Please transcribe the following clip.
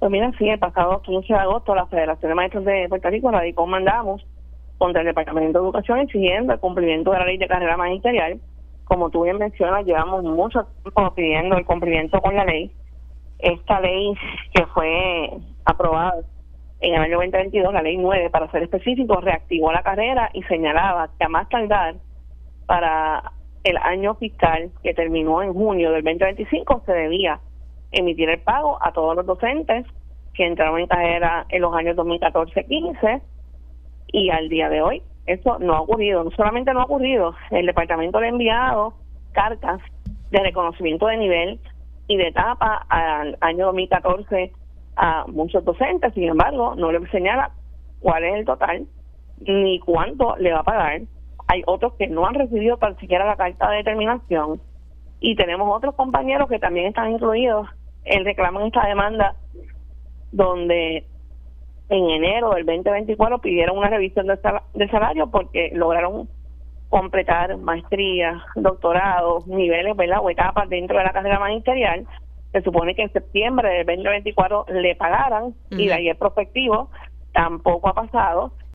Pues mira, sí, el pasado 15 de agosto la Federación de Maestros de Puerto Rico radicó un mandamos contra el Departamento de Educación exigiendo el cumplimiento de la ley de carrera magisterial. Como tú bien mencionas, llevamos mucho tiempo pidiendo el cumplimiento con la ley. Esta ley que fue aprobada en el año 2022, la ley 9, para ser específico, reactivó la carrera y señalaba que a más tardar para el año fiscal que terminó en junio del 2025 se debía emitir el pago a todos los docentes que entraron en carrera en los años 2014-15 y al día de hoy eso no ha ocurrido. No solamente no ha ocurrido, el departamento le ha enviado cartas de reconocimiento de nivel y de etapa al año 2014 a muchos docentes, sin embargo no le señala cuál es el total ni cuánto le va a pagar. Hay otros que no han recibido tan siquiera la carta de determinación y tenemos otros compañeros que también están incluidos en reclamo en esta demanda, donde en enero del 2024 pidieron una revisión de salario porque lograron completar maestrías, doctorados, niveles, ¿verdad?, o etapas dentro de la carrera magisterial. Se supone que en septiembre del 2024 le pagaran y de ahí el prospectivo tampoco ha pasado.